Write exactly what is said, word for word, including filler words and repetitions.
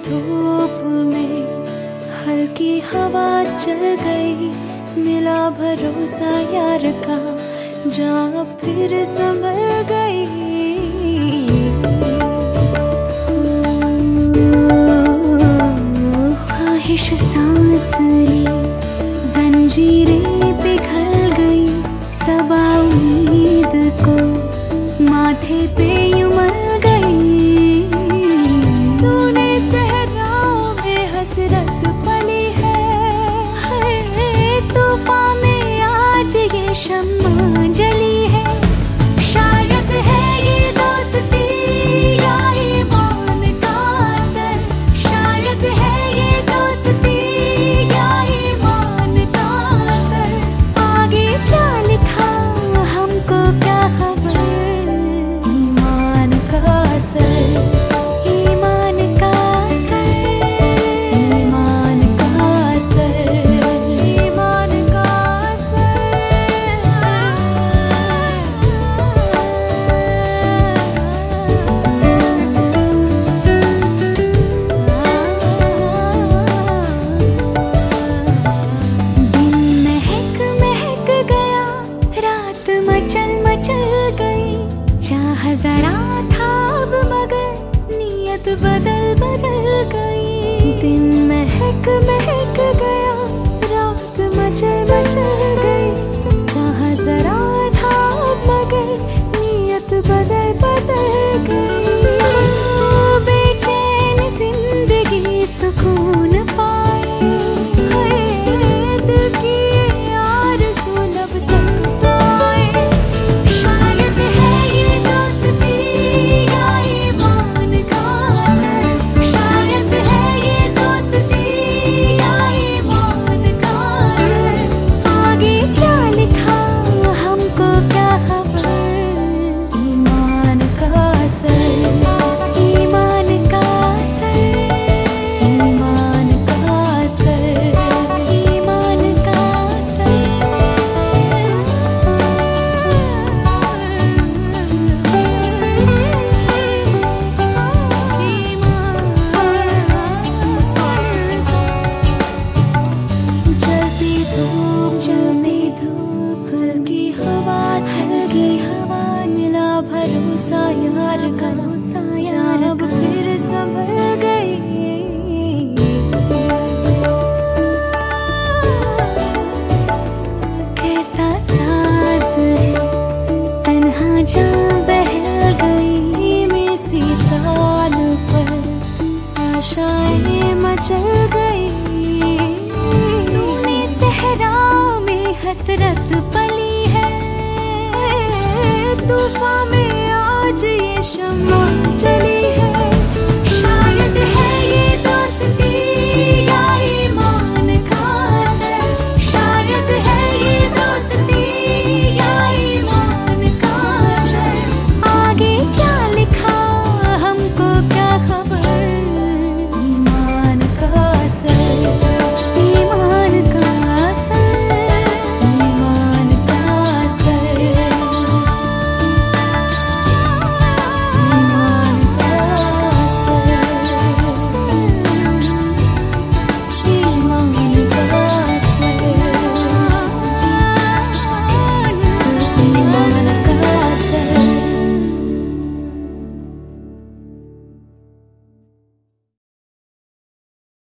धूप में हल्की हवा चल गई, मिला भरोसा यार का, जहाँ फिर संभल गई। ख्वाहिश सांस ली, जंजीरें पिघल गई, सबा उम्मीद को माथे पे उमड़ गई। सोने सहराओं में हसरत पली है, तूफान में आज ये शम्मा जली है। शायद है ये दोस्ती या ईमान का असर, शायद है ये दोस्ती या ईमान का असर। आगे क्या लिखा हमको क्या खबर, ईमान का असर, ईमान का असर, ईमान का असर, ईमान का असर। दिन महक महक गया, रात मचल मचल गई, चाह जरा था अब मगर नीयत बदल बदल गई। दिन महक महक गया, रात मचल मचल गई, चाह जरा था अब मगर नीयत बदल बदल गई। बेचैन जिंदगी सुकून पाए, हाय दिल की आरज़ू लब तक तो आए। शायद है ये दोस्ती या ईमान का असर, शायद है ये दोस्ती या ईमान का असर। आगे क्या लिखा हमको क्या खबर, ईमान का असर, ईमान का असर, ईमान का असर, ईमान का असर। जलती धूप जलती धूप, हल्की हवा हल्की हवा, मिला भरोसा यार का, जहाँ अब फिर संभल गई। कैसा साज है तन्हा जहाँ बहल गई, में सी ताल पर आशाएं मचल गई। सोने सहराओं में हसरत पली है, तूफान में आज ये शम्मा